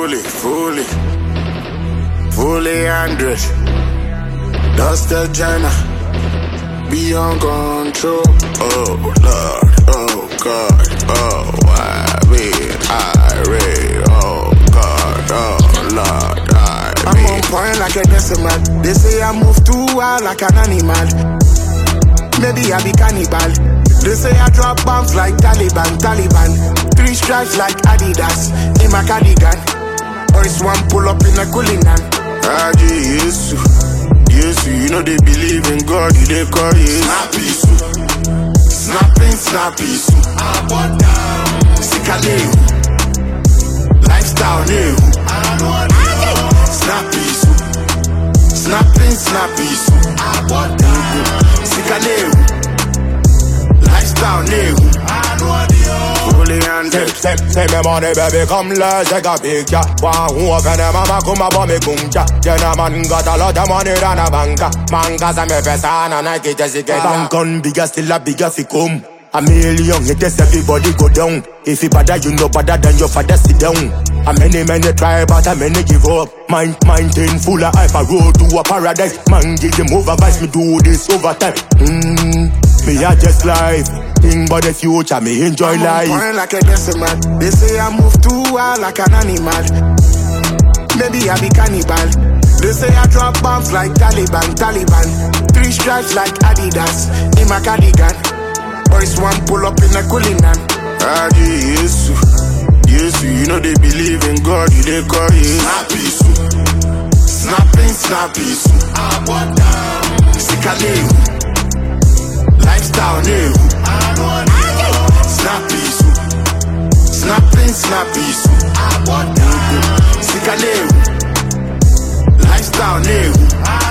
fully 100. That's the journey. Be on control. Oh Lord, oh God, oh I mean irate. Oh God, oh Lord, I'm on point like a decimal. They say I move too wild like an animal. Maybe I be cannibal. They say I drop bombs like Taliban. 3 stripes like Adidas in my cardigan. Or it's one pull up in a Kulinan. Yes, you know they believe in God, they call it Snappy su. Sikaleu. Lifestyle new. Snappy su. Snappy su. Sikaleu. Lifestyle new. Fully 100. Say me money baby come let's take a picture. One who open them mama come up on me kuncha. Then a man got a lot of money than a banker. Man cause I'm a person and I get a bank on bigger still a bigger fi come. A million it is everybody go down. If you bother you know better than your father sit down. A many try but a many give up. Mind thing full of hype a road to a paradise. Man give them over vice me do this over time. Me a just life. Think about the future, me enjoy life. I'm on point like a decimal. They say I move too wild like an animal. Maybe I be cannibal. They say I drop bombs like Taliban. 3 stripes like Adidas in my cardigan. Or it's one pull up in a Kulinan. Yes, you know they believe in God, they call it Snappy su. Sikaleu. Lifestyle new. Snappy su. Sikaleu. Lifestyle new.